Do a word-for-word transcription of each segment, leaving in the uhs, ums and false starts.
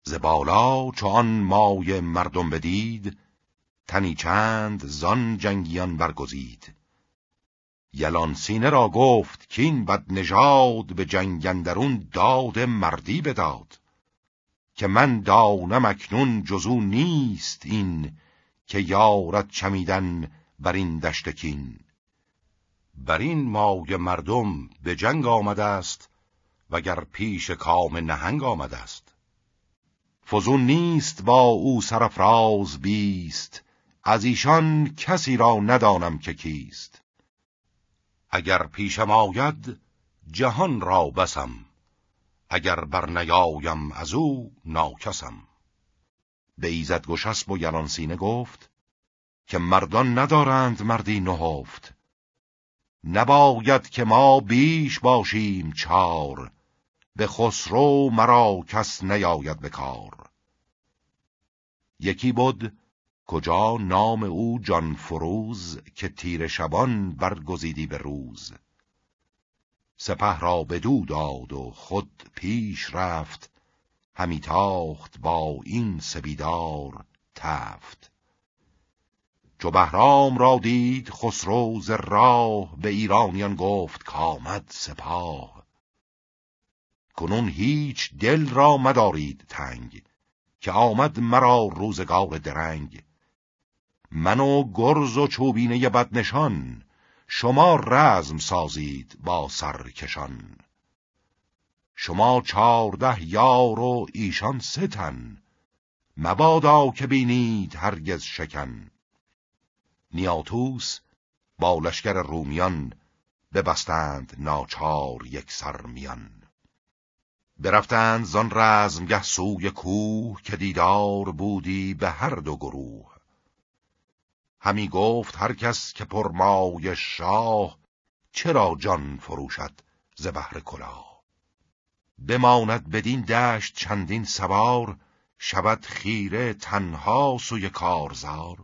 ز بالا چو آن مای مردم بدید، تنی چند زان جنگیان برگزید. یلان سینه را گفت کین بد نژاد، به جنگ اندرون داد مردی بداد. که من دانم اکنون جزو نیست این، که یارد چمیدن بر این دشت کین. بر این مای مردم به جنگ آمده است، وگر پیش کام نهنگ آمده است. فزون نیست با او سرافراز بیست، از ایشان کسی را ندانم که کیست. اگر پیشم آید جهان را بسم، اگر بر نیایم از او ناکسم. به ایزدگشسب و یلان سینه گفت، که مردان ندارند مردی نهفت. نباید که ما بیش باشیم چار، به خسرو مرا کس نیاید به کار. یکی بود کجا نام او جان فروز، که تیر شبان برگزیدی به روز. سپه را بدو داد و خود پیش رفت، همی تاخت با این سبیدار تفت. چو بهرام را دید خسرو ز راه، به ایرانیان گفت کامد سپاه. کنون هیچ دل را مدارید تنگ، که آمد مرا روزگار درنگ. من و گرز و چوبینه بدنشان، شما رزم سازید با سرکشان. شما چارده یار و ایشان سه تن، مبادا که بینید هرگز شکن. نیاتوس با لشکر رومیان، ببستند ناچار یک سر میان. برفتند زان رزمگه سوی کوه، که دیدار بودی به هر دو گروه. همی گفت هر کس که پرمای شاه، چرا جان فروشد ز بهر کلاه. بماند بدین دشت چندین سوار، شود خیره تنها سوی کارزار.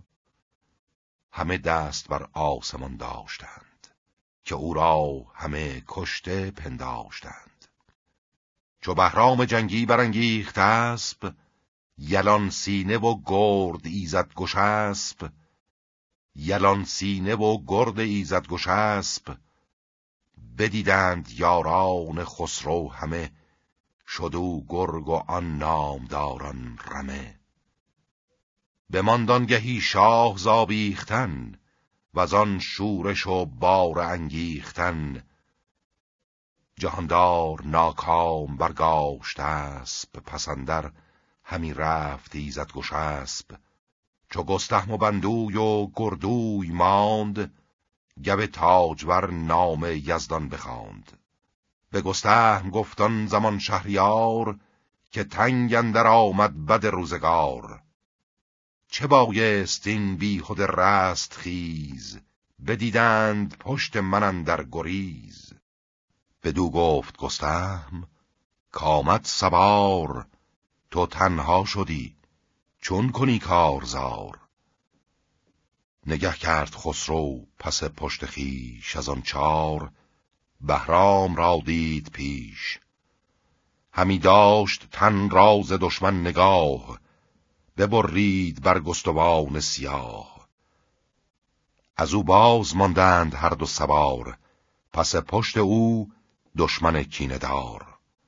همه دست بر آسمان داشتند، که او را همه کشته پنداشتند. چو بهرام جنگی برانگیخت اسب، یلان سینه و گرد ایزدگشسب. یلان سینه و گرد ایزدگشسب، بدیدند یاران خسرو همه. شد او گرگ و آن نامداران رمه. بماند آنگهی شاه ز آویختن، وزان شورش و بار انگیختن. جهاندار ناکام برگاشت اسب، پس اندر همی رفت ایزدگشسب. چو گستهم و بندوی و گردوی ماند، گو تاجور نام یزدان بخواند. به گستهم گفت آن زمان شهریار، که تنگ اندر آمد بد روزگار. چه بایست این بیهده رست خیز، بدیدند پشت من اندر گریز. بدو گفت گستهم کامد سوار، تو تنها شدی چون کنی کارزار. نگه کرد خسرو پس پشت خویش، از آن چار بهرام را دید پیش. همی داشت تن را ز دشمن نگاه، ببرید بر گستوان سیاه. از او باز ماندند هر دو سوار، پس پشت او دشمن کینه دار.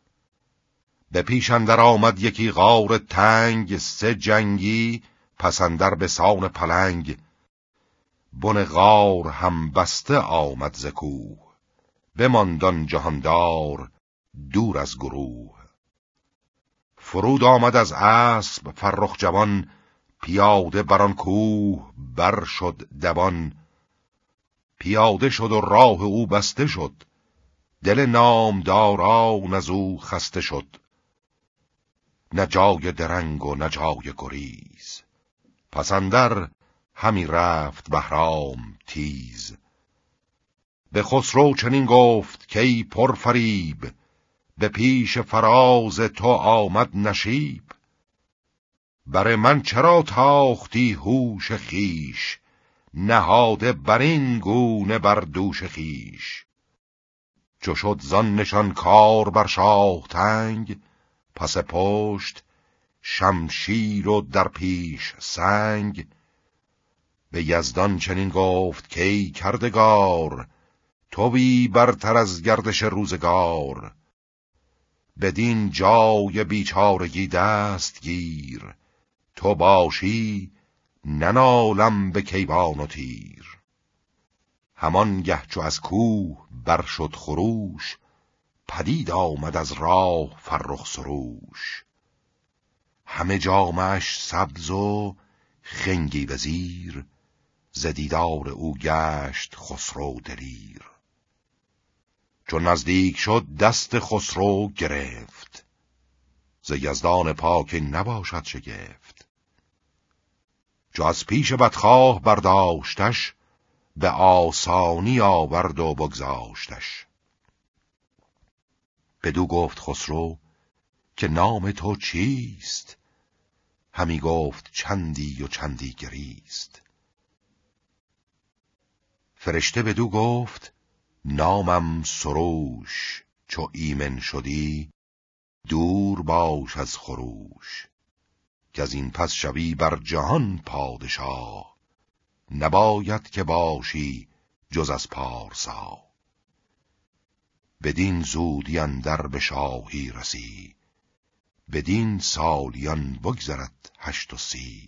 به پیش اندر آمد یکی غار تنگ، سه جنگی پس اندر به سان پلنگ. بن غار هم بسته آمد ز کوه، بماند آن جهاندار دور از گروه. فرود آمد از اسب فرخ جوان، پیاده بران کوه بر شد دوان. پیاده شد و راه او بسته شد، دل نامداران از او خسته شد. نه جای درنگ و نه جای گریز، پس اندر همی رفت بهرام تیز. به خسرو چنین گفت که ای پرفریب، به پیش فراز تو آمد نشیب. بر من چرا تاختی هوش خیش، نهاده بر این گونه بر دوش خیش. چو شد زان نشان کار بر شاه تنگ، پس پشت شمشیر و در پیش سنگ، به یزدان چنین گفت کی کردگار، تویی برتر از گردش روزگار. بدین جای بیچارگی دست گیر، تو باشی ننالم به کیوان و تیر. همان گه چو از کوه بر شد خروش، پدید آمد از راه فرخ سروش. همه جامش سبز و خنگی به زیر، ز دیدار او گشت خسرو دلیر. چون نزدیک شد دست خسرو گرفت، ز یزدان پاک نباشد شگفت. چو از پیش بدخواه برداشتش، به آسانی آورد و بگذاشتش. بدو گفت خسرو که نام تو چیست؟ همی گفت چندی و چندی گریست. فرشته بدو گفت نامم سروش، چو ایمن شدی دور باش از خروش. که از این پس شوی بر جهان پادشاه، نباید که باشی جز از پارسا. بدین زودی اندر به شاهی رسی، بدین سالیان بگذرد هشت و سی.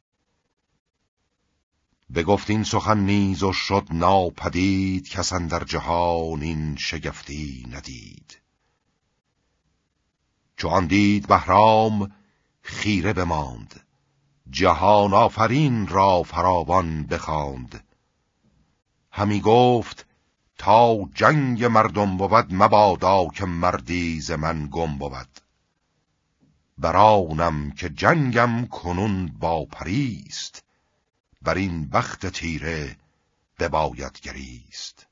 بگفت این سخن نیز و شد ناپدید، کس اندر جهان این شگفتی ندید. چو آن دید بهرام خیره بماند، جهان آفرین را فراوان بخواند. همی گفت تا جنگ مردم بود، مبادا که مردی ز من گم بود. برانم که جنگم کنون با پریست، بر این بخت تیره بباید گریست.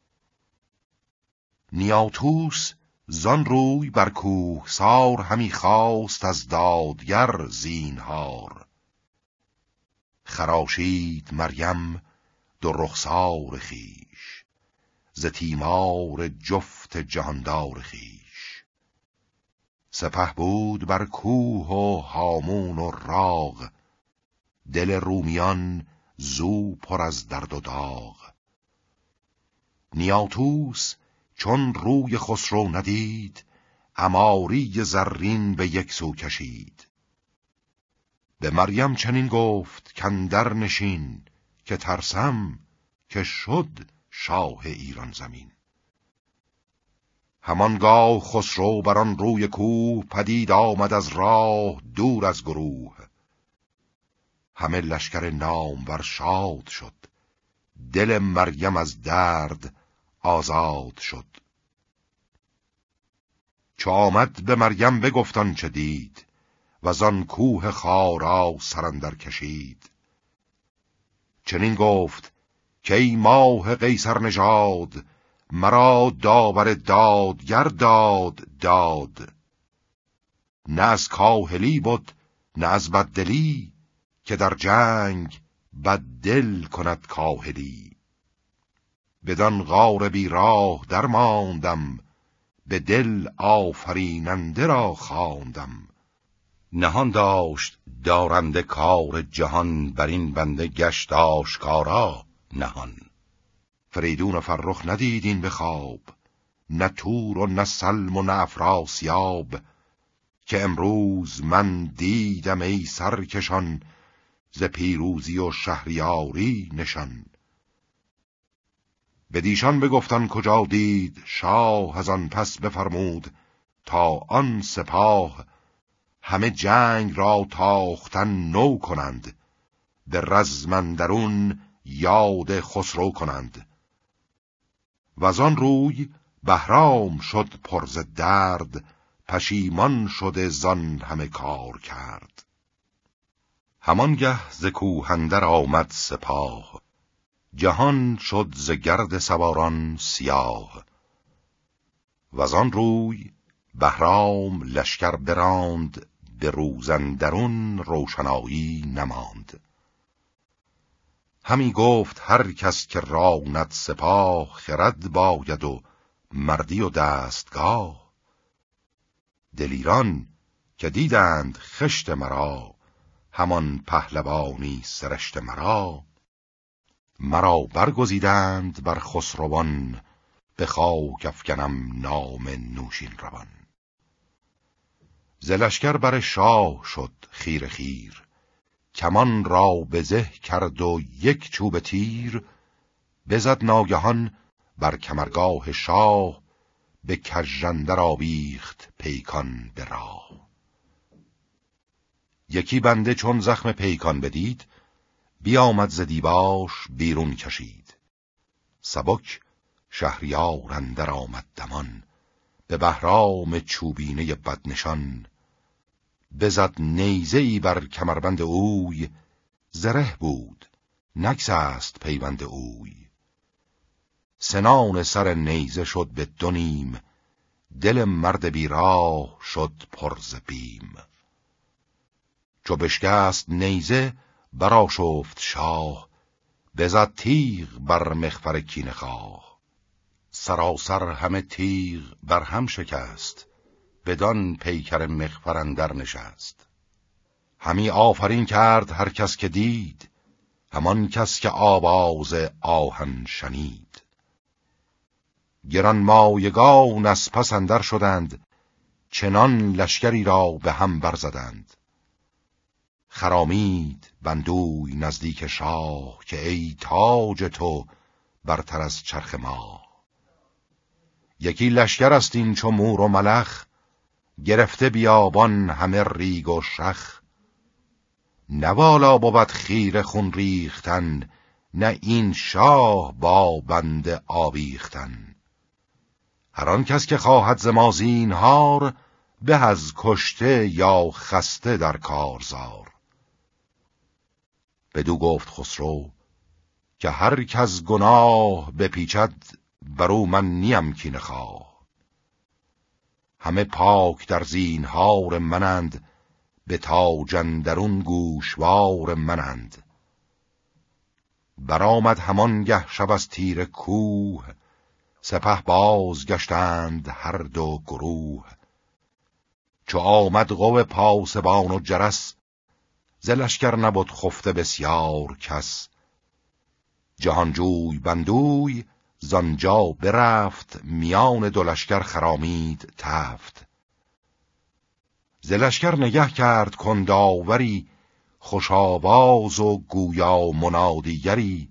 نیاتوس زان روی بر کوهسار، همی خواست از دادگر زینهار. خراشید مریم دو رخسار خویش، ز تیمار جفت جهاندار خویش. سپه بود بر کوه و هامون و راغ، دل رومیان زو پر از درد و داغ. نیاتوس چون روی خسرو ندید، عماری زرین به یک سو کشید. به مریم چنین گفت کاندر نشین، که ترسم که شد شاه ایران زمین. همانگاه خسرو بران روی کوه، پدید آمد از راه دور از گروه. همه لشکر نامور شاد شد، دل مریم از درد آزاد شد. چو آمد به مریم بگفت آنچه دید، وزان کوه خارا سر اندر کشید. چنین گفت که ای ماه قیصر نژاد، مرا داور دادگر داد داد. نه از کاهلی بود نه از بددلی، که در جنگ بددل کند کاهلی. بدان غار بی راه در ماندم، به دل آفریننده را خواندم. نهان داشت دارنده کار جهان، بر این بنده گشت آشکارا نهان. فریدون و فرخ ندیدین به خواب، نه تور و نه سلم و نه افراسیاب. که امروز من دیدم ای سرکشان، ز پیروزی و شهریاری نشان. بدیشان بگفتن کجا دید شاه، از آن پس بفرمود تا آن سپاه. همه جنگ را تاختن نو کنند، به رزم اندرون یاد خسرو کنند. وزان روی بهرام شد پر ز درد، پشیمان شده زان همه کار کرد. همانگه ز کوه اندر آمد سپاه، جهان شد ز گرد سواران سیاه. وزان روی بهرام لشکر براند، به روز اندرون روشنایی نماند. همی گفت هر کس که راند سپاه، خرد باید و مردی و دستگاه. دلیران که دیدند خشت مرا، همان پهلوانی سرشت مرا. مرا برگزیدند بر خسروان، به خاک افکنم نام نوشین روان. ز لشکر بر شاه شد خیر خیر، کمان را به زه کرد و یک چوب تیر. بزد ناگهان بر کمرگاه شاه، به کژاندر آویخت پیکان به راه. یکی بنده چون زخم پیکان بدید، بیامد ز دیباش بیرون کشید. سبک شهریار اندر آمد دمان، به بهرام چوبینه بدنشان. بزد نیزه‌ای بر کمربند اوی، زره بود نگسست پیوند اوی. سنان سر نیزه شد به دو نیم، دل مرد بیراه شد پر ز بیم. چو بشکست نیزه برآشفت شاه، بزد تیغ بر مغفر کینه خواه. سراسر همه تیغ بر هم شکست، بدان پیکر مغفر اندر نشست. همی آفرین کرد هر کس که دید، همان کس که آواز آهن شنید. گرانمایگان از پس اندر شدند، چنان لشکری را به هم برزدند. خرامید بندوی نزدیک شاه، که ای تاج تو برتر از چرخ ماه. یکی لشکر است این چو مور و ملخ، گرفته بیابان همه ریگ و شخ. نه والا بود خیره خون ریختن، نه این شاه با بنده آویختن. هر آن کس که خواهد ز ما زینهار، به از کشته یا خسته در کارزار. بدو گفت خسرو که هر کس گناه بپیچد، برو من نیم کینه خواه. همه پاک در زینهار منند، به تاج اندرون گوشوار منند. برآمد همان گه شب از تیر کوه، سپه باز گشتند هر دو گروه. چو آمد قوه پاسبان و جرس، ز لشکر نبد خفته بسیار کس. جهانجوی بندوی زانجا برفت، میان دو لشکر خرامید تفت. ز لشکر نگه کرد کنداوری، خوش آواز و گویا منادیگری.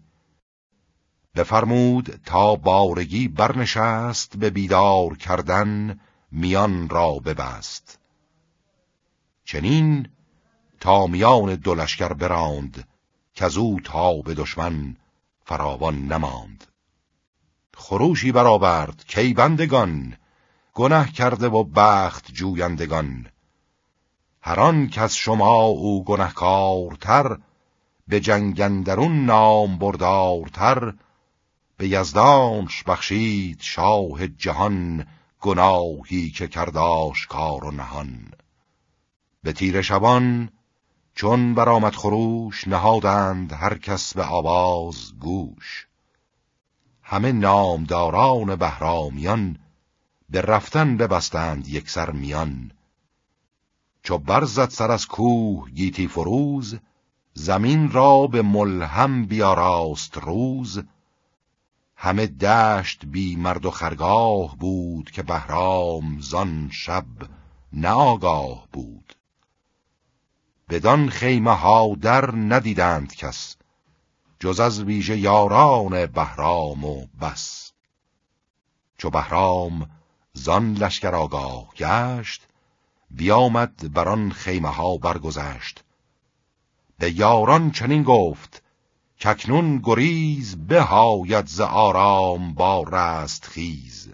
بفرمود تا بارگی برنشست، به بیدار کردن میان را ببست. چنین تا میان دو لشکر براند، کزو تا به دشمن فراوان نماند. خروشی برآورد کای بندگان، گنه کرده و بخت جویندگان. هر آن کز شما او گنهکارتر، به جنگ اندرون نام بردارتر. به یزدانش بخشید شاه جهان، گناهی که کرد آشکار و نهان. به تیره شبان چون برآمد خروش، نهادند هر کس به آواز گوش. همه نامداران بهرامیان، به رفتن ببستند یکسر میان. چو برزد سر از کوه گیتی فروز، زمین را به ملهم بیاراست روز. همه دشت بی مرد و خرگاه بود، که بهرام زان شب نه آگاه بود. بدان خیمه ها در ندیدند کس، جز از ویژه یاران بهرام و بس. چو بهرام زان لشکر آگاه گشت، بیامد بران خیمه ها برگذشت. به یاران چنین گفت کاکنون گریز، بهاید ز آرام با رست خیز.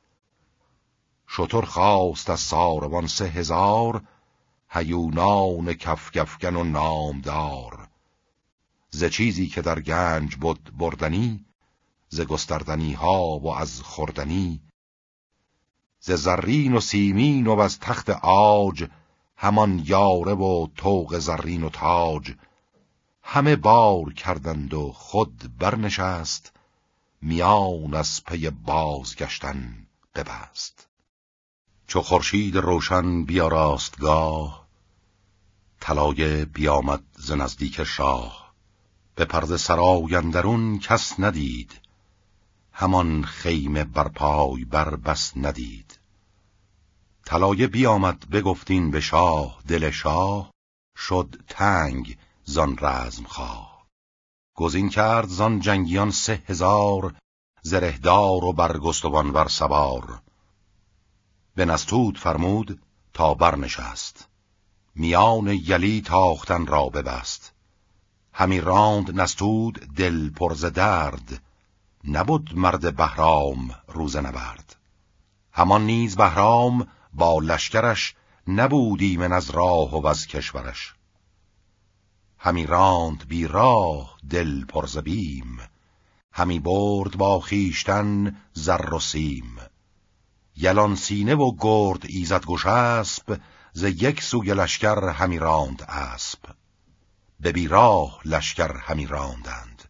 شتر خواست از ساروان سه هزار، هیونان کفگفگن و نامدار. ز چیزی که در گنج بود بردنی، ز گستردنی ها و از خوردنی. ز زرین و سیمین و از تخت عاج، همان یاره و طوق زرین و تاج. همه بار کردند و خود برنشست، میان از پی بازگشتن ببست. چو خورشید روشن بیاراستگاه، طلایه بیامد ز نزدیک شاه. به پرده سرای اندرون کس ندید، همان خیمه بر پای بر بس ندید. طلایه بیامد بگفتین به شاه، دل شاه شد تنگ زان رزم خواه. گزین کرد زان جنگیان سه هزار، زرهدار و برگستوان ور سوار. به نستود فرمود تا برنشست، میان یلی تاختن را ببست. همی راند نستود دل پر ز درد، نبود مرد بهرام روز نبرد. همان نیز بهرام با لشکرش، نبود ایمن از راه و از کشورش. همی راند بی راه دل پر ز بیم، همی برد با خیشتن زر و سیم. یلان سینه و گرد ایزد گشسپ، ز یک سوی لشکر همی راند اسپ. به بی راه لشکر همی راندند،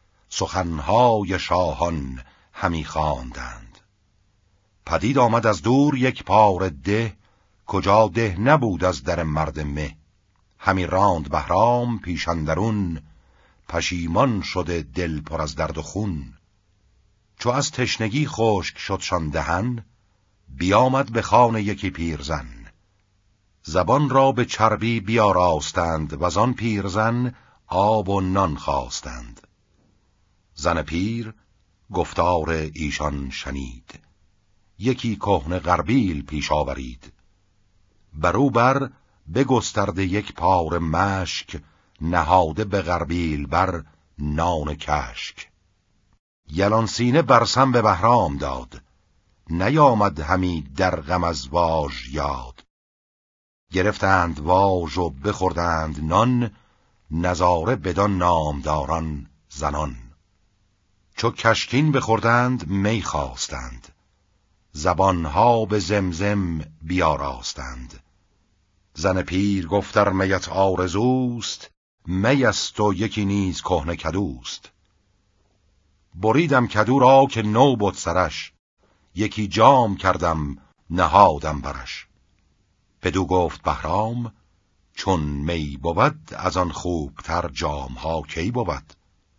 سخنهای شاهان همی خواندند. پدید آمد از دور یک پاره ده، کجا ده نبود از در مرد مه. همی راند بهرام پیش اندرون، پشیمان شده دل پر از درد و خون. چو از تشنگی خشک شدشان دهن، بیامد به خان یکی پیرزن. زبان را به چربی بیاراستند، وزان پیرزن آب و نان خواستند. زن پیر گفتار ایشان شنید، یکی کهنه غربیل پیش آورید. برو بر بگسترده یک پاره مشک، نهاده به غربیل بر نان کشک. یلان سینه برسم به بهرام داد، نیامد همی در غم از واژ یاد. گرفتند واژ و بخوردند نان، نظاره بدان نامداران زنان. چو کشکین بخوردند می خواستند، زبانها به زمزم بیاراستند. زن پیر گفتر میت آرزوست، می است و یکی نیز کهنه کدوست. بریدم کدو را که نو بد سرش، یکی جام کردم نهادم برش. بدو گفت بهرام چون می بود، از آن خوبتر جامها کی بود.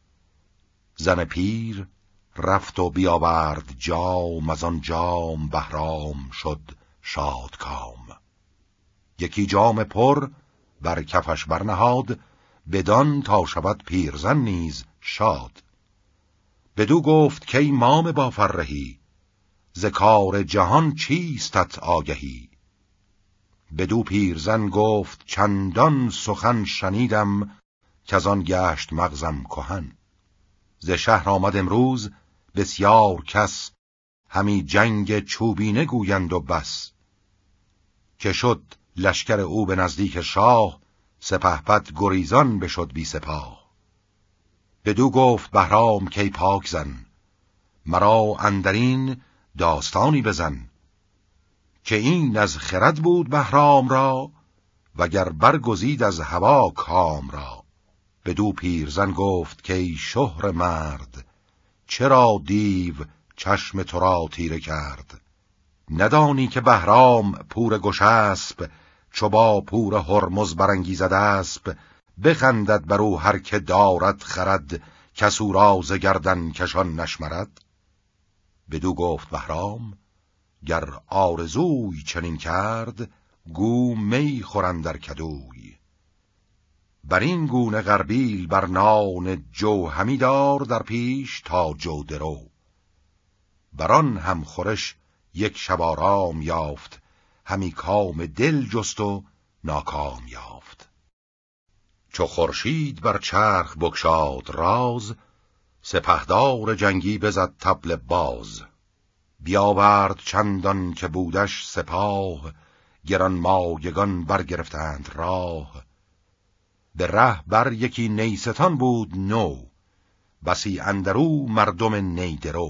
زن پیر رفت و بیاورد جام، از آن جام بهرام شد شادکام. یکی جام پر بر کفش برنهاد، بدان تا شود پیرزن نیز شاد. بدو گفت کی مام با فرهی، ز کار جهان چیستت آگهی. بدو پیرزن گفت چندان سخن شنیدم، که آن گشت مغزم کهن. ز شهر آمد امروز بسیار کس، همی جنگ چوبینه گویند و بس. که شد لشکر او به نزدیک شاه، سپهبد گریزان بشد بی سپاه. بدو گفت بهرام کی پاک زن، مرا اندرین داستانی بزن. که این از خرد بود بهرام را، وگر برگزید از هوا کام را. بدو پیرزن گفت که ای شهر مرد، چرا دیو چشم تو را تیره کرد. ندانی که بهرام پور گشسپ، چو با پور هرمز برانگیزد اسپ. بخندد بر او هر که دارد خرد، کس او را ز گردن کشان نشمرد. بدو گفت بهرام گر آرزوی چنین کرد، گو می خورند در کدوی. بر این گونه غربیل بر نان جو، همی دار در پیش تا جو درو. بران هم خورش یک شب آرام یافت، همی کام دل جست و ناکام یافت. چو خورشید بر چرخ بگشاد راز، سپهدار جنگی بزد طبل باز. بیاورد چندان که بودش سپاه، گران مایگان برگرفتند راه. به ره بر یکی نیستان بود نو، بسی اندرو مردم نیدرو.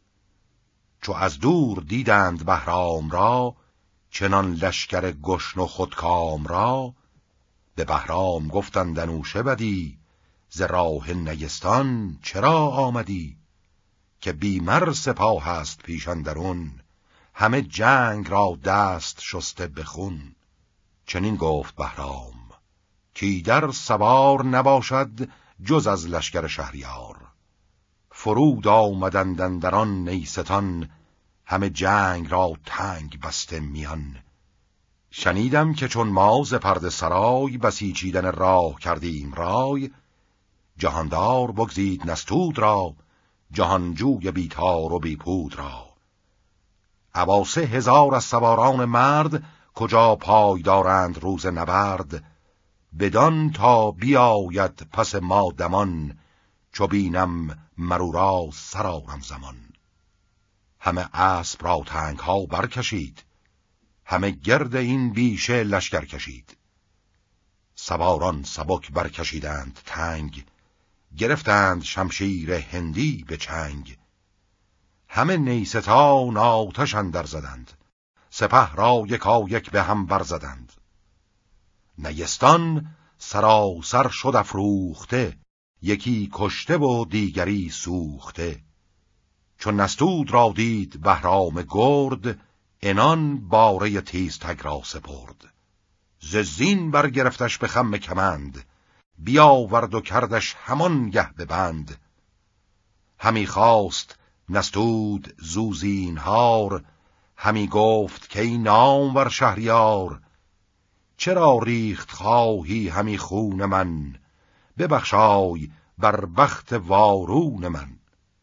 چو از دور دیدند بهرام را، چنان لشکر گشن و خودکام را. به بهرام گفتند انوشه بدی، ز راه نیستان چرا آمدی. که بیمر سپاه است پیش اندرون، همه جنگ را دست شسته بخون. چنین گفت بهرام کی در سوار نباشد جز از لشکر شهریار. فرود آمدند اندران نیستان همه جنگ را تنگ بسته میان. شنیدم که چون ما ز پرده سرای بسیچیدن راه کردیم رای. جهاندار بگزید نستود را جهانجوی بیتار و بیپود را. ابا سه هزار از سواران مرد کجا پای دارند روز نبرد. بدان تا بیاید پس ما دمان چو بینم مرو را سرارم زمان. همه اسب را تنگ ها برکشید همه گرد این بیشه لشکر کشید. سواران سبک برکشیدند تنگ گرفتند شمشیر هندی به چنگ. همه نیستان آتش اندر زدند سپه را یکا یک به هم برزدند. نیستان سراسر شد افروخته یکی کشته و دیگری سوخته. چون نستود را دید بهرام گرد انان باره تیزتگ را سپرد. ز زین برگرفتش به خم کمند بیاورد و کردش همان گه به بند. همی خواست نستود زوزینهار همی گفت که ای نامور شهریار. چرا ریخت خواهی همی خون من ببخشای بر بخت وارون من.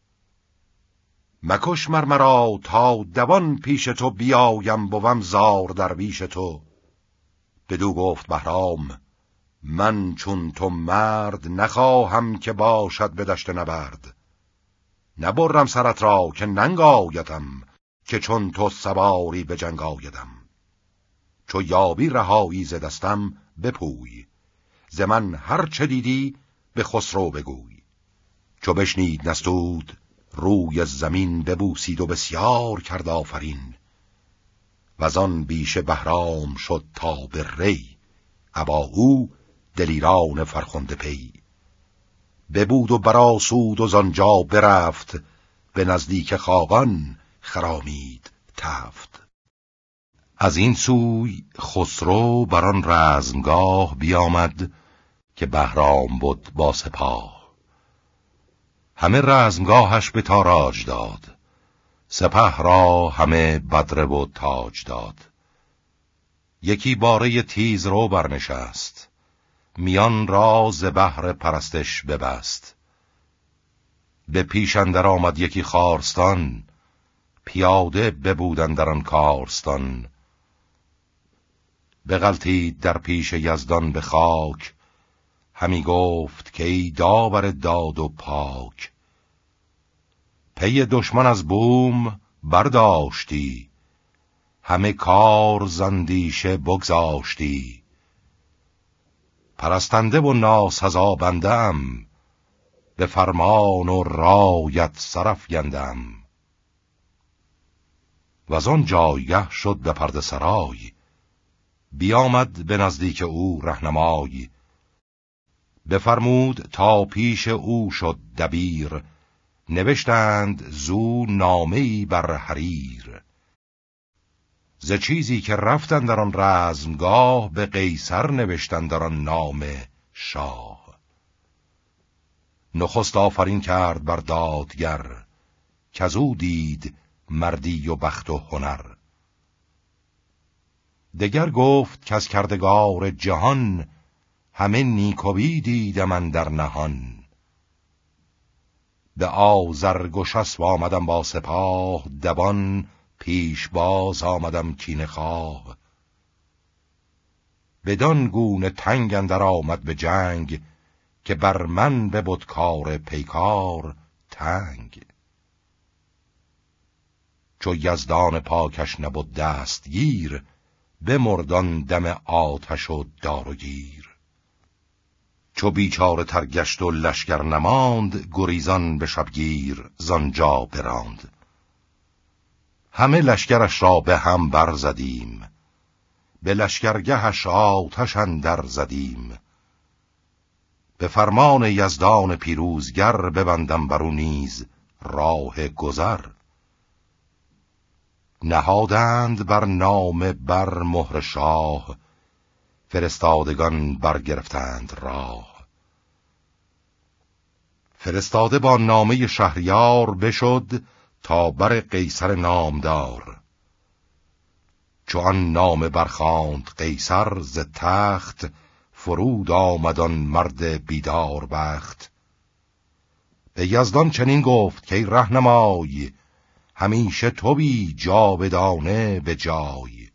مکش مرمرا تا دوان پیش تو بیایم بوم زار در بیش تو. بدو گفت بهرام من چون تو مرد نخواهم که باشد به دشت نبرد. نبرم سرت را که ننگ آیدم که چون تو سواری به جنگ آیدم. چو یابی رهایی ز دستم بپوی ز من هر چه دیدی به خسرو بگوی. چو بشنید نستود روی زمین ببوسید و بسیار کرد آفرین. وزان بیشه بهرام شد تا به ری ابا او دلیران فرخنده پی. ببود و برآسود و زانجا برفت به نزدیک خاقان خرامید تفت. از این سوی خسرو بران رزمگاه بیامد که بهرام بود با سپاه. همه رزمگاهش به تاراج داد سپه را همه بدره و تاج داد. یکی باره تیز رو برنشست میان را ز بهر پرستش ببست. به پیش اندر آمد یکی خارستان پیاده ببودن در آن کارستان. بغلتید در پیش یزدان به خاک همی گفت که ای داور داد و پاک. پی دشمن از بوم برداشتی همه کار زندیشه بگذاشتی. پرستنده و ناسزا بندم به فرمان و رایت سرافگندم. وزان جایگه شد به پرده سرای بیامد به نزدیک او رهنمای. بفرمود تا پیش او شد دبیر نوشتند زو نامه‌ای بر حریر. ز چیزی که رفتن در آن رزمگاه به قیصر نوشتن در آن نامه شاه. نخست آفرین کرد بر دادگر کزو دید مردی و بخت و هنر. دگر گفت که از کردگار جهان همه نیکویی دیدم اندر نهان. به آذرگشسب آمدم با سپاه دوان پیش باز آمدم کینه خواه. بدان گونه تنگ اندر آمد به جنگ که بر من ببد کار پیکار تنگ. چو یزدان پاکش نبود دستگیر بمردان دم آتش و دار و گیر. چو بیچاره تر گشت و لشکر نماند گریزان به شبگیر زانجا براند. همه لشکرش را به هم برزدیم به لشکرگهش آتش اندر زدیم. به فرمان یزدان پیروزگر ببندم برو نیز راه گذر. نهادند بر نامه بر مهر شاه، فرستادگان برگرفتند راه. فرستاده با نامه شهریار بشد، تا بر قیصر نامدار. چو آن نامه برخواند قیصر، ز تخت فرود آمدان مرد بیدار بخت. به یزدان چنین گفت که ای رهنمای، همیشه تو بی جاودانه به جای.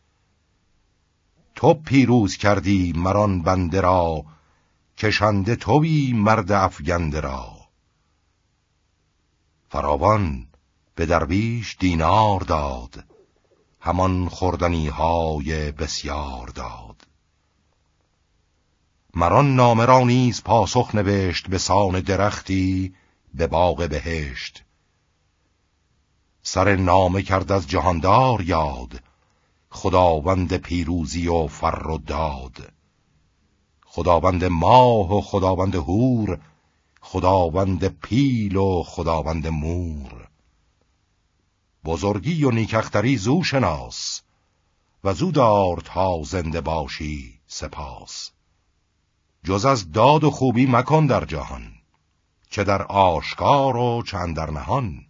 تو پیروز کردی مران بنده را، کشنده تو بی مرد افگنده را. فراوان به درویش دینار داد، همان خوردنی های بسیار داد. مران نامه را نیز پاسخ نوشت، به سان درختی به باغ بهشت. سر نامه کرد از جهاندار یاد، خداوند پیروزی و فر و داد. خداوند ماه و خداوند هور، خداوند پیل و خداوند مور. بزرگی و نیکختری زو شناس، و زو دار تا زنده باشی سپاس. جز از داد و خوبی مکن در جهان، چه در آشکار و چه اندر نهان.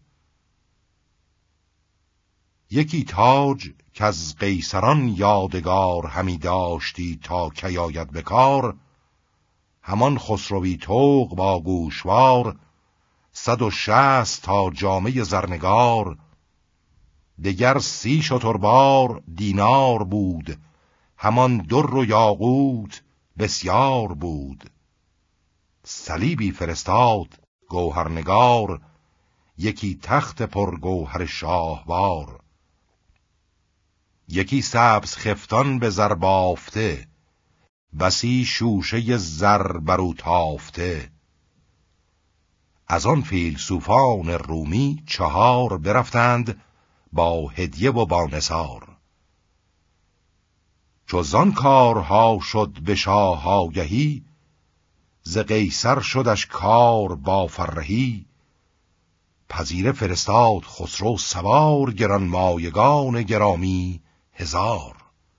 یکی تاج که از قیصران یادگار، همی داشتی تا کی آید به کار. همان خسروی طوق با گوشوار، صد و شصت تا جامه زرنگار. دگر سی شتربار دینار بود، همان در و یاقوت بسیار بود. صلیبی فرستاد گوهرنگار، یکی تخت پر گوهر شاهوار. یکی سبز خفتان به زر بافته، بسی شوشه زر برو تافته. از آن فیلسوفان رومی چهار، برفتند با هدیه و با نثار. چو زان کارها شد به شاه آگهی، ز قیصر شدش کار با فرهی. پذیره فرستاد خسرو سوار، گران مایگان گرامی هزار.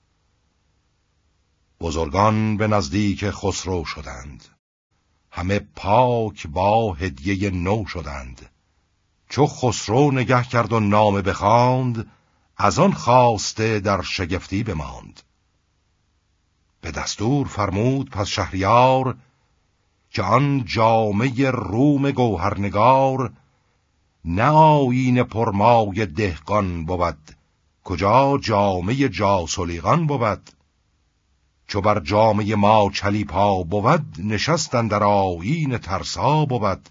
بزرگان به نزدیک خسرو شدند، همه پاک با هدیه نو شدند. چو خسرو نگه کرد و نامه بخواند، از آن خواسته در شگفتی بماند. به دستور فرمود پس شهریار، که آن جامه روم گوهرنگار. نه آیین پرمای دهقان بود، کجا جامه جاسلیقان بود. چو بر جامه ما چلیپا بود، نشستن در آیین ترسا بود.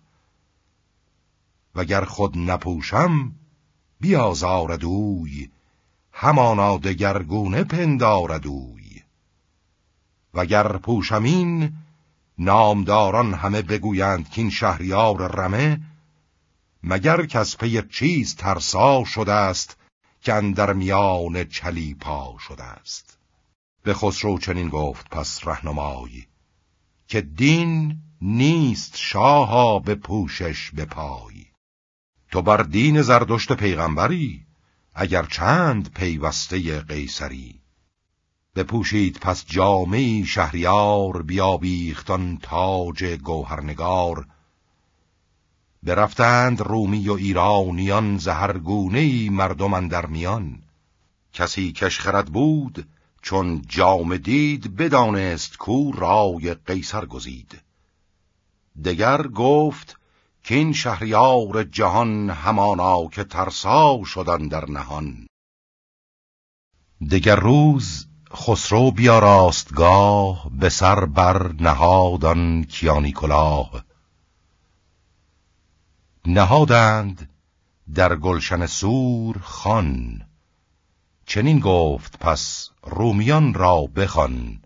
وگر خود نپوشم بیازارد اوی، همانا دگرگونه پندارد اوی. وگر پوشمین نامداران همه بگویند کین شهریار رمه. مگر کس پی چیز ترسا شده است، که اندر میان چلیپا شده است. به خسرو چنین گفت پس رهنمای، که دین نیست شاها به پوشش به پای. تو بر دین زردشت پیغمبری، اگر چند پیوسته قیصری. بپوشید پس جامه شهریار، بیابیختان تاج گوهرنگار. برفتند رومی و ایرانیان، ز هر گونه‌ای مردم اندر میان. کسی کش خرد بود چون جامه دید، بدانست کو رای قیصر گزید. دگر گفت که این شهریار جهان، همانا که ترسا شدن در نهان. دگر روز خسرو بیاراست گاه، به سر بر نهادان کیانی کلاه. نهادند در گلشن سور خان، چنین گفت پس رومیان را بخوان.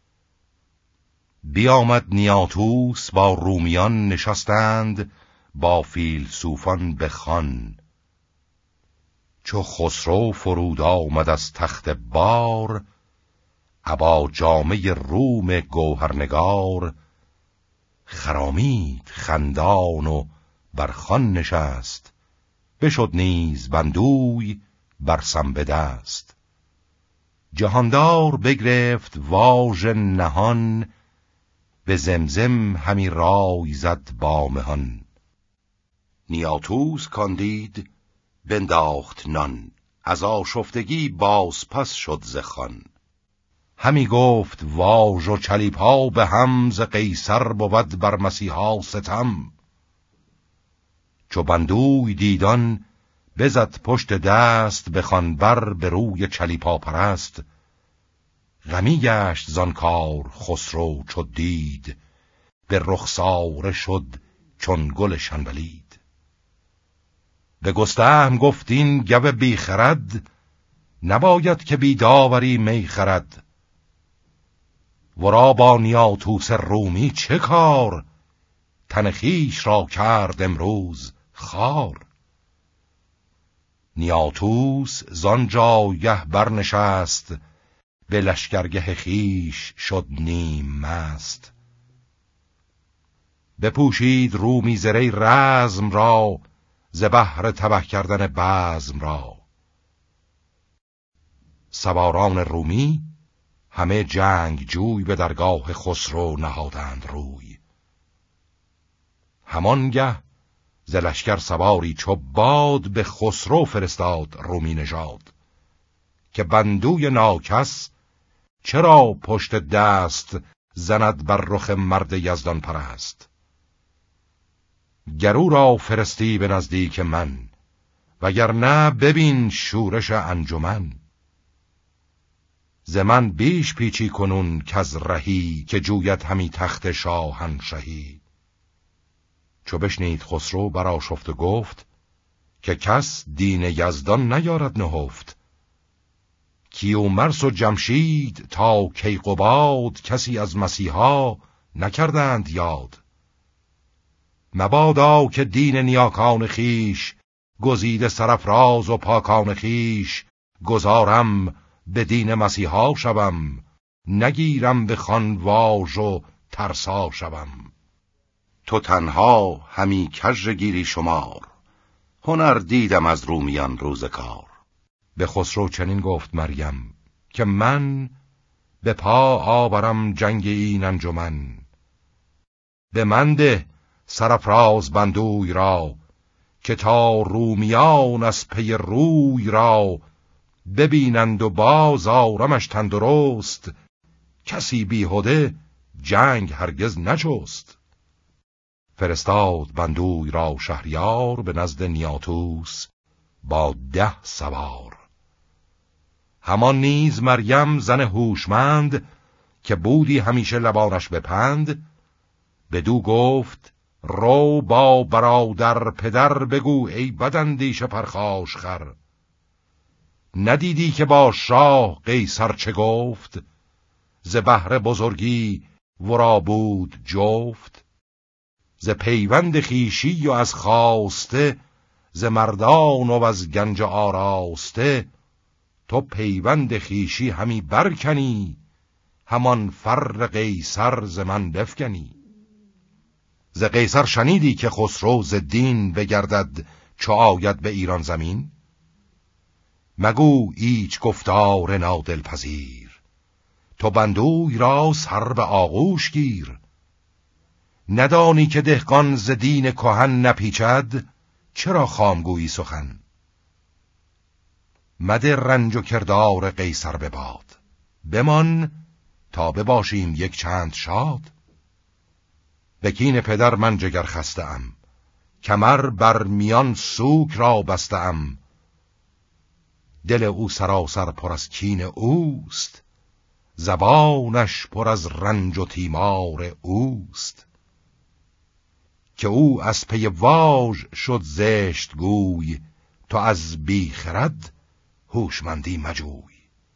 بیامد نیاتوس با رومیان، نشستند با فیلسوفان به خوان. چو خسرو فرود آمد از تخت بار، ابا جامه روم گوهرنگار. خرامید خندان و بر خوان نشست، بشد نیز بندوی برسم به دست. جهاندار بگرفت واژ نهان، به زمزم همی رای زد با مهان. نیاتوس کاندید بنداخت نان، از آشفتگی باز پس شد ز خوان. همی گفت واژ و چلیپا به هم، ز قیصر بود بر مسیحا ستم. چو بندوی دیدان بزد پشت دست، بخوان بر به روی چلیپا پرست. غمی گشت زان کار خسرو چو دید، به رخساره شد چون گل شنبلید. به گستهم گفت این گو بی خرد، نباید که بی داوری می خرد. ورا با نیاتوس رومی چه کار، تن خویش را کرد امروز خوار. نیاتوس زان جایه برنشست، به لشکرگه خویش شد نیم مست. بپوشید رومی زره رزم را، ز بهر تبه کردن بزم را. سواران رومی همه جنگ جوی، به درگاه خسرو نهادند روی. همانگه ز لشکر سواری چو باد، به خسرو فرستاد رومی نژاد. که بندوی ناکس چرا پشت دست، زند بر رخ مرد یزدان پرست. گرو را فرستی به نزدیک من، وگرنه ببین شورش انجمن. ز من بیش پیچی کنون کز رهی، که جوید همی تخت شاهنشهی. چو بشنید خسرو برآشفت و گفت، که کس دین یزدان نیارد نهفت. کیومرث و جمشید تا کیقباد، کسی از مسیحا نکردند یاد. مبادا که دین نیاکان خیش، گزیده سرافراز و پاکان خیش. گذارم به دین مسیحا شوم، نگیرم به خوان واژ و ترسا شوم. تو تنها همی کژ گیری شمار، هنر دیدم از رومیان روز کار. به خسرو چنین گفت مریم، که من به پا آورم جنگ این انجمن. به من ده سرافراز بندوی را، که تا رومیان از پی روی را. ببینند و باز آرمش تندرست، کسی بیهوده جنگ هرگز نجست. فرستاد بندوی را شهریار، به نزد نیاتوس با ده سوار. همان نیز مریم زن هوشمند، که بودی همیشه لبانش بپند. بدو گفت رو با برادر پدر، بگو ای بداندیش پرخاش خر. ندیدی که با شاه قیصر چه گفت، ز بهر بزرگی ورا بود جفت. ز پیوند خیشی و از خواسته، ز مردان و از گنج آراسته. تو پیوند خیشی همی برکنی، همان فر قیصر ز من بفکنی. ز قیصر شنیدی که خسرو ز دین، بگردد چو آید به ایران زمین. مگو ایچ گفتار نادل پذیر، تو بندوی را سر به آغوش گیر. ندانی که دهقان ز دین کهن نپیچد، چرا خامگویی سخن. مده رنج و کردار قیصر به باد، بمان تا بباشیم یک چند شاد. به کین پدر من جگر خسته ام، کمر بر میان سوک را بسته ام. دل او سراسر پر از کین اوست، زبانش پر از رنج و تیمار اوست. که او از پی واژ شد زشت گوی، تو از بی خرد هوشمندی مجوی.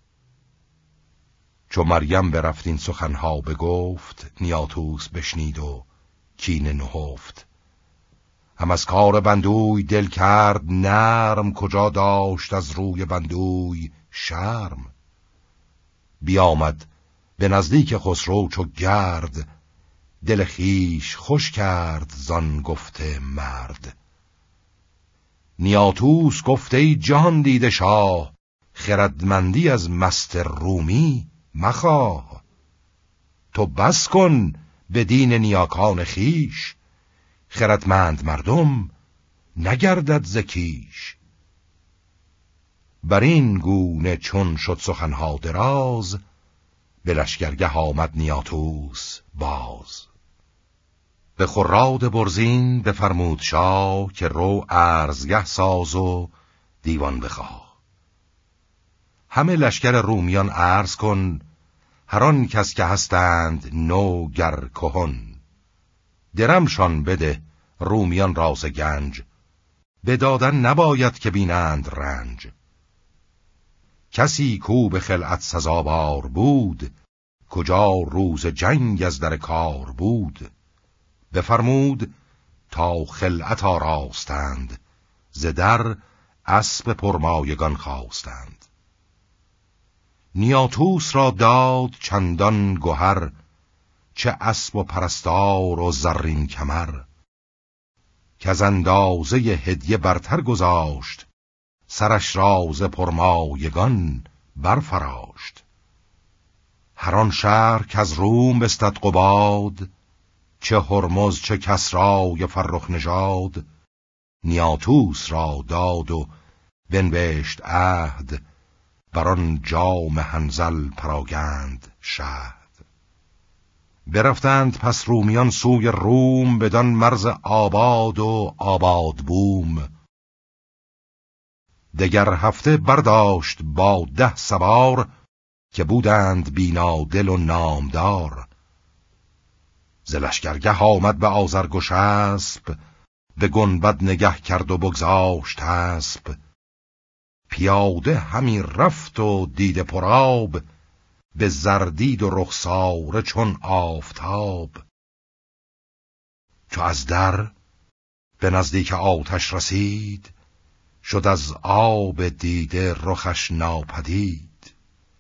چو مریم برفت این سخنها بگفت، نیاتوس بشنید و کین نهفت. هم از کار بندوی دل کرد نرم، کجا داشت از روی بندوی شرم. بیامد به نزدیک خسرو چو گرد، دل خیش خوش کرد زان گفته مرد. نیاتوس گفته ای جهان دیده شاه، خردمندی از مست رومی مخواه. تو بس کن به دین نیاکان خیش، خردمند مردم نگردد ز کیش. بر این گونه چون شد سخنها دراز، به لشکرگه آمد نیاتوس باز. به خراد برزین بفرمود شاه، که رو ارزگه ساز و دیوان بخواه. همه لشکر رومیان عرض کن، هر آن کس که هستند نو گر کهن. درمشان بده رومیان راز گنج، به دادن نباید که بینند رنج. کسی کو به خلعت سزاوار بود، کجا روز جنگ از در کار بود. بفرمود تا خلعت آراستند، ز در اسب پرمایگان خواستند. نیاتوس را داد چندان گهر، چه اسب و پرستار و زرین کمر. که از اندازه هدیه برتر گذاشت، سرش راز پرمایگان برفراشت. هر آن شهر که از روم بستد قباد، چه هرمز چه کسرای فرخ نژاد. نیاتوس را داد و بنوشت عهد، بر آن جام حنظل پراگند شهد. برفتند پس رومیان سوی روم، بدان مرز آباد و آباد بوم. دگر هفته برداشت با ده سوار، که بودند بینادل و نامدار. ز لشکرگه آمد به آذرگش اسب، به گنبد نگه کرد و بگذاشت اسب. پیاده همی رفت و دیده پرآب، به زردید و رخساره چون آفتاب. چو از در به نزدیک آتش رسید، شد از آب دیده رخش ناپدید.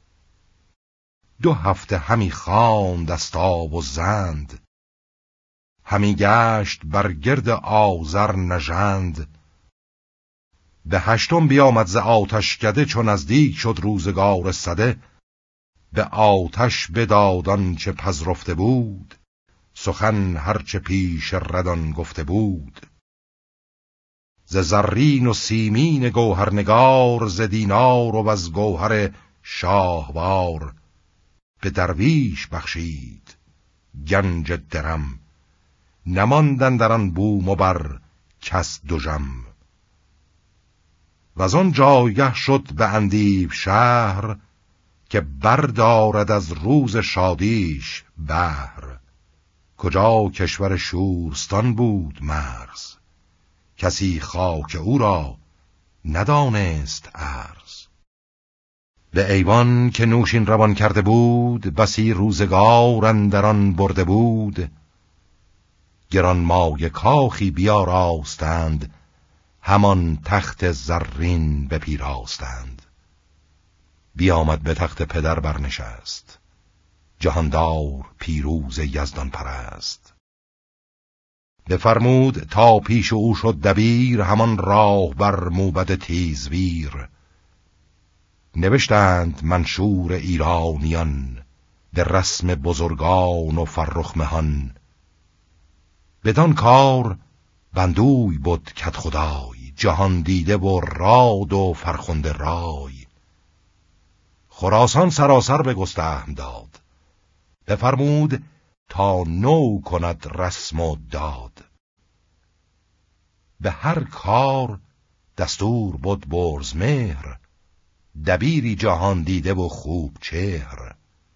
دو هفته همی خواند از آب و زند، همی گشت بر گرد آذر نژند. به هشتم بیامد ز آتشکده، چون نزدیک شد روزگار سده. به آتش بدادان چه پذرفته بود، سخن هرچه پیش ردان گفته بود. ز زرین و سیمین گوهرنگار، ز دینار و از گوهر شاهوار. به درویش بخشید گنج درم، نماندن در آن بوم و بر کس دژم. و آن جایگه شد به اندیب شهر، که بردارد از روز شادیش بهر. کجا کشور شورستان بود مرز، کسی خاک او را ندانست ارز. به ایوان که نوشین روان کرده بود، بسی روزگار اندران برده بود. گران مایه کاخی بیاراستند، همان تخت زرین بپیراستند. بیامد به تخت پدر برنشست، جهاندار پیروز یزدان پرست. بفرمود تا پیش او شد دبیر، همان راه بر موبد تیزویر. نوشتند منشور ایرانیان، به رسم بزرگان و فرخ مهان. بدان کار بندوی بود کدخدای، جهان دیده و راد و فرخنده رای. خراسان سراسر به گستهم داد، بفرمود تا نو کند رسم و داد. به هر کار دستور بود برز مهر، دبیری جهان دیده و خوب چهر.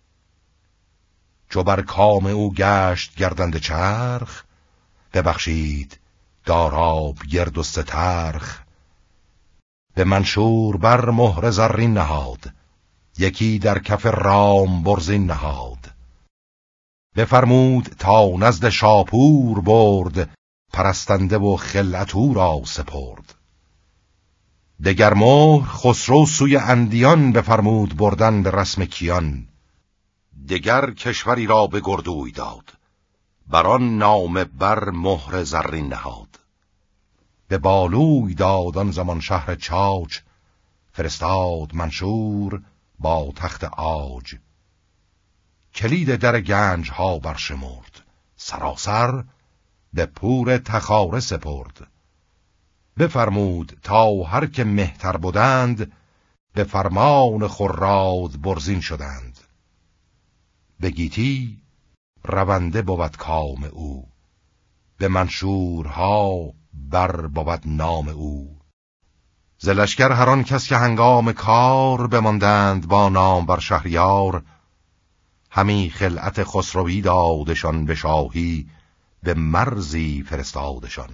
چو بر کام او گشت گردنده چرخ، ببخشید داراب گرد و سترخ. به منشور بر مهر زرین نهاد، یکی در کف رام برزین نهاد. بفرمود تا نزد شاپور برد، پرستنده و خلعت او را سپرد. دگر مهر خسرو سوی اندیان، بفرمود بردن به رسم کیان. دگر کشوری را به گردوی داد، بر آن نامه بر مهر زرین نهاد. به بالوی دادان زمان شهر چاچ، فرستاد منشور با تخت عاج. کلید در گنج ها برشمرد، سراسر به پور تخاره سپرد. بفرمود تا هر که مهتر بودند، به فرمان خراد برزین شدند. به گیتی رونده بود کام او، به منشورها بر بود نام او. ز لشکر هر آن کس که هنگام کار، بماندند با نام بر شهریار. همی خلعت خسروی دادشان به شاهی، به مرزی فرستادشان.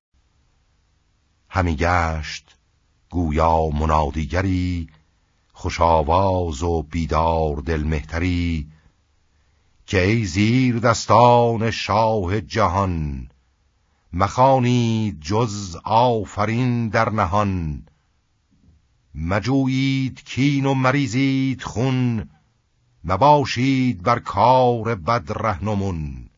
همی گشت گویا منادیگری، خوش آواز و بیدار دل مهتری. که ای زیر دستان شاه جهان، مخوانید جز آفرین در نهان. مجویید کین و مریزید خون، مباشید بر کار بد رهنمون.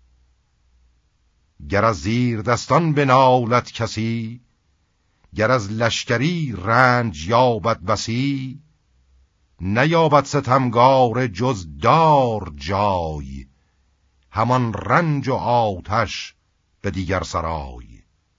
گر از زیر دستان بنالد کسی، گر از لشکری رنج یابد بسی. نیابد ستمگار جز دار جای، همان رنج و آتش به دیگر سرای.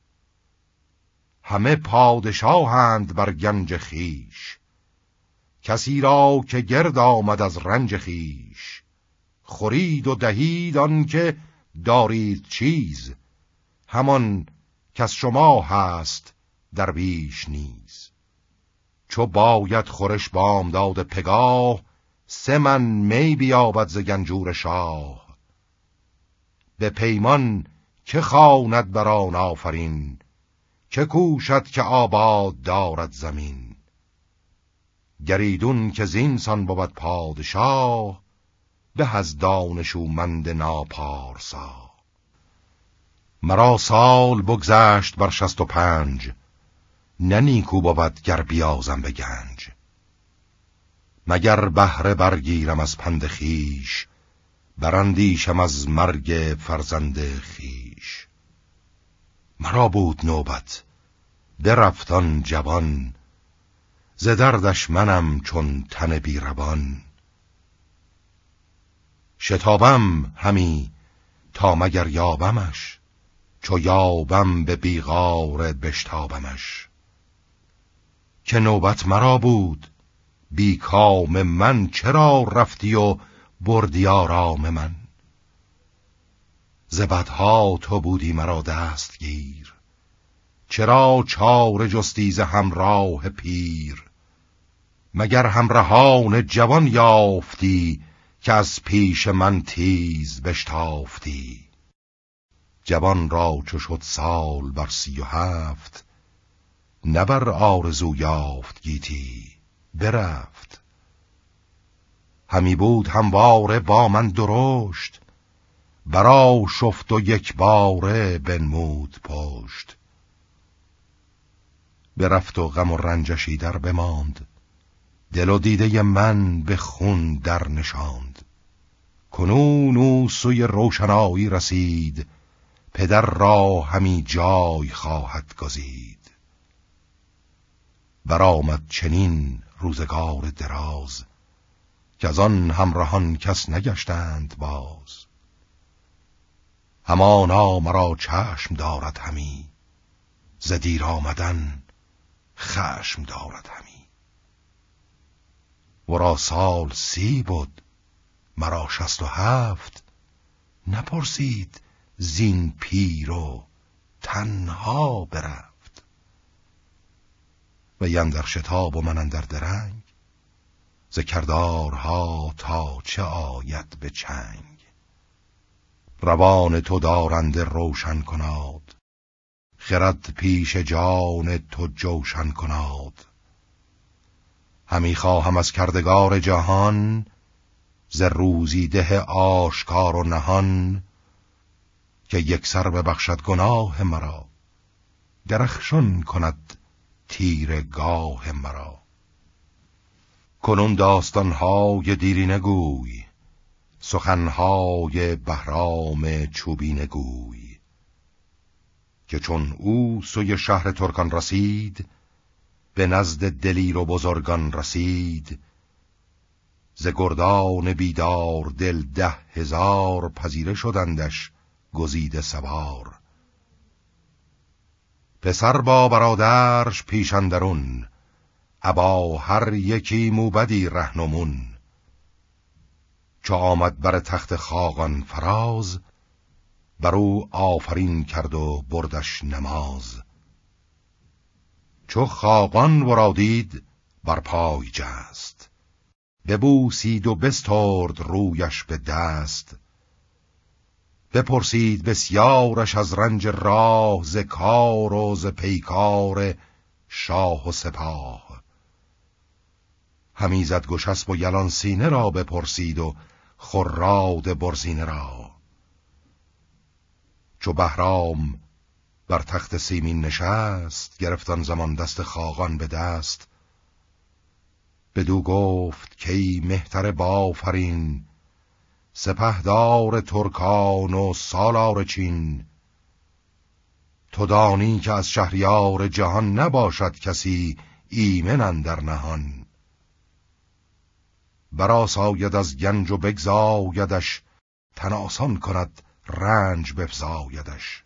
همه پادشاهند بر گنج خیش، کسی را که گرد آمد از رنج خیش. خورید و دهید آن که دارید چیز، همان کس شما هست در بیش نیز. چو باید خورش بامداد پگاه، سه من می بیابد ز گنجور شاه. به پیمان که خواند بر آن آفرین، که کوشد که آباد دارد زمین. گریدون که زینسان بود پادشاه، به از دانشومند ناپارسا. مرا سال بگذشت بر شست و پنج، نه نیکو بود گر بیازم به گنج. مگر بهره برگیرم از پند خیش، براندیشم از مرگ فرزند خیش. مرا بود نوبت برفت آن جوان، ز دردش منم چون تن بی روان. شتابم همی تا مگر یابمش، چو یابم به بیغار بشتابمش. که نوبت مرا بود بی کام من، چرا رفتی و بردی آرام من. ز بدها تو بودی مرا دستگیر، چرا چاره جستی ز همراه پیر. مگر همراهان جوان یافتی، که از پیش من تیز بشتافتی. جوان را چو شد سال بر سی و هفت، نه بر آرزو یافت گیتی برفت. همی بود همواره با من درشت، برا شفت و یک باره بنمود پشت. برفت و غم و رنجشی در بماند، دل و دیده من به خون در نشاند. کنون او سوی روشنایی رسید، پدر را همی جای خواهد گزید. برآمد چنین روزگار دراز، که از آن همراهان کس نگشتند باز. همانا مرا چشم دارد همی، ز دیر آمدن خشم دارد همی. ورا سال سی بود مرا شست و هفت، نپرسید زین پیر و تنها برفت. و یندر شتاب و من اندر درنگ، ز کردارها تا چه آید به چنگ. روان تو دارنده روشن کناد، خرد پیش جان تو جوشن کناد. همی خواهم از کردگار جهان، ز روزی ده آشکار و نهان. که یک سر ببخشد گناه مرا، درخشان کند تیرگاه مرا. کنون داستانهای دیرینه گوی، سخنهای بهرام چوبینه گوی. که چون او سوی شهر ترکان رسید، به نزد دلیر و بزرگان رسید. ز گردان بیدار دل ده هزار، پذیره شدندش گزیده سوار. پسر با برادرش پیش اندرون، ابا هر یکی موبدی رهنمون. چو آمد بر تخت خاقان فراز، بر او آفرین کرد و بردش نماز. چو خاقان ورا دید بر پای جست، ببوسید و بسترد رویش به دست. بپرسید بسیارش از رنج راه، ز کار و ز پیکار شاه و سپاه. همی زد گشسب و یلان سینه را بپرسید و خراد برزینه را. چو بهرام بر تخت سیمین نشست، گرفتان زمان دست خاقان به دست. بدو گفت که ای مهتر بافرین، سپهدار ترکان و سالار چین. تو دانی که از شهریار جهان، نباشد کسی ایمن اندر نهان. برآساید از گنج و بگزایدش، تن آسان کند رنج بفزایدش.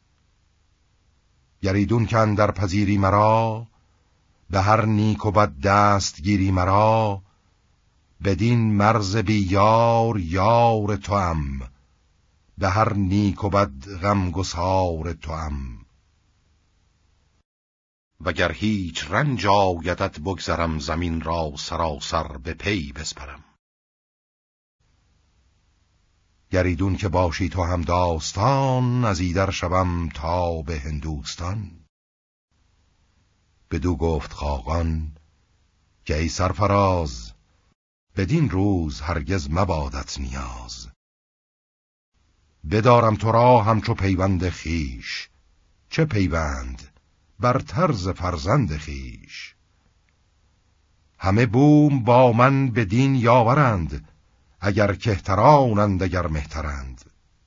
گریدون که اندر پذیری مرا، به هر نیک و بد دست گیری مرا. بدین مرز بی یار یار توام، به هر نیک و بد غم گسار توام. وگر هیچ رنج آیدت بگذرم، زمین را سراسر به پی بسپرم. گریدون که باشی تو هم داستان، از ایدر شوم تا به هندوستان. بدو گفت خاقان که ای سرفراز، بدین روز هرگز مبادت نیاز. بدارم تو را همچو پیوند خیش، چه پیوند بر طرز فرزند خیش. همه بوم با من بدین یاورند، اگر کهترانند اگر مهترند.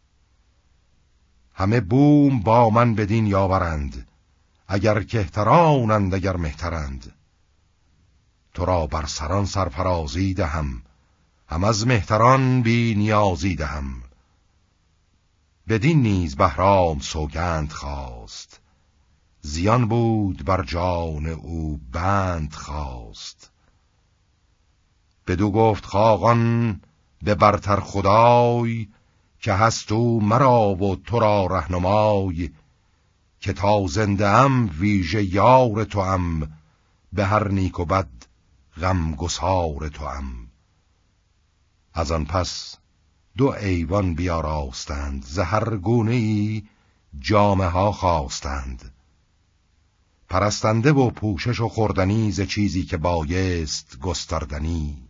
همه بوم با من بدین یاورند، اگر کهترانند اگر مهترند. تو را بر سران سرفرازی دهم، هم از مهتران بی نیازی دهم. بدین نیز بهرام سوگند خواست، زیان بود بر جان او بند خواست. بدو گفت خاقان به برتر خدای، که هست او مرا و تو را رهنمای. که تا زنده ام ویژه یار تو ام، به هر نیک و بد غم گسار تو ام. از آن پس دو ایوان بیاراستند، ز هر گونه ای جامه ها خواستند. پرستنده و پوشش و خوردنی، ز چیزی که بایست گستردنی.